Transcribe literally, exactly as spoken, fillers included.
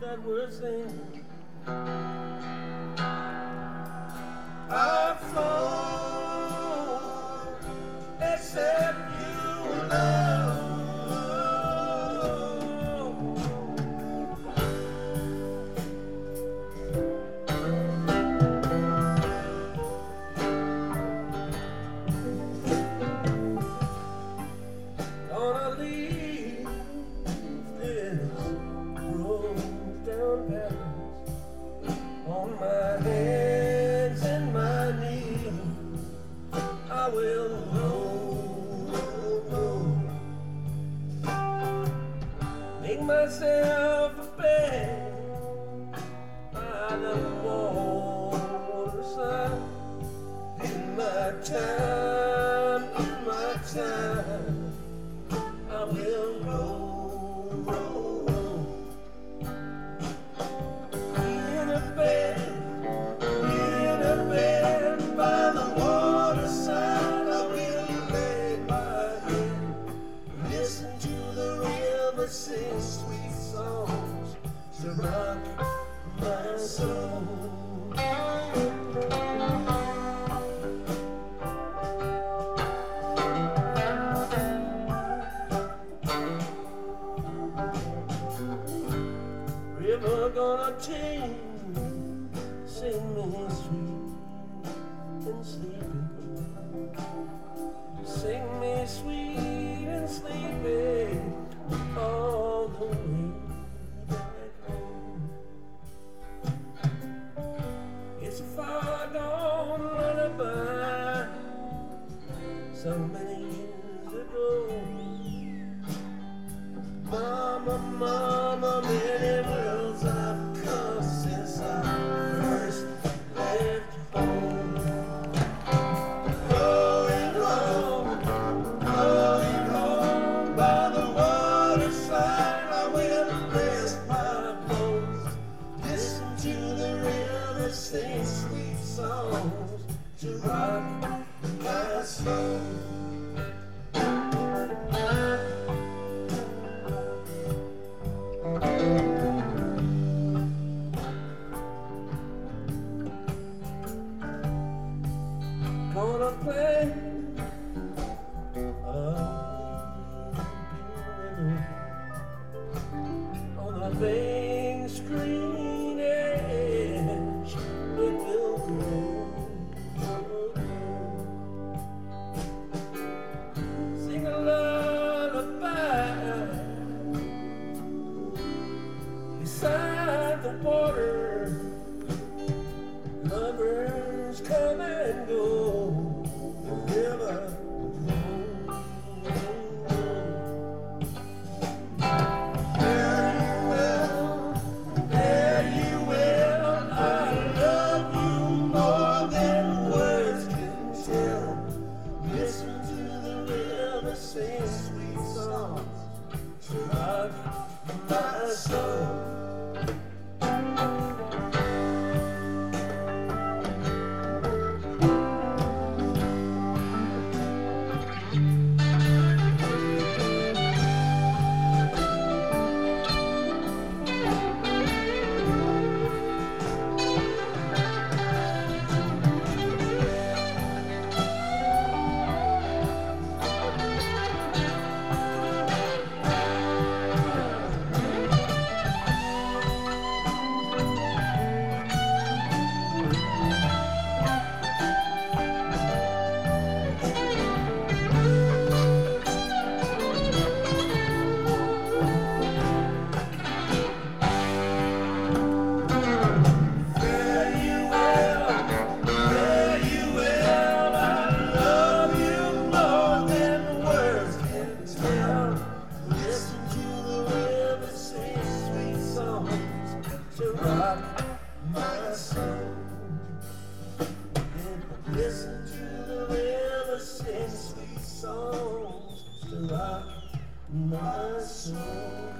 that we're singing are flawed, except you and I. Gonna leave this broke down path on my hands and my knees. I will roll, roll, roll. Make myself a bed by the waterside. In my time, in my time, I will roll, roll, roll. In a bed, in a bed by the waterside, I will lay my head, listen to the river sing sweet songs to rock my soul. River gonna take, sing me sweet and sleepy, sing me sweet and sleepy all the way back home. It's a far gone lullaby, so many years ago. Mama, mama, many worlds I've come since I first left home. Going home, going home by the waterside, I will rest my bones, listen to the river sing sweet songs to rock my soul. Gonna play a piano on the big screen edge. It will grow. Sing a lullaby beside the water. Lovers come and go. The river fare you well, fare you well. I love you more than words can tell. Listen to the river sing sweet songs to rock my soul. To rock my soul, and listen to the river sing sweet songs to rock my soul.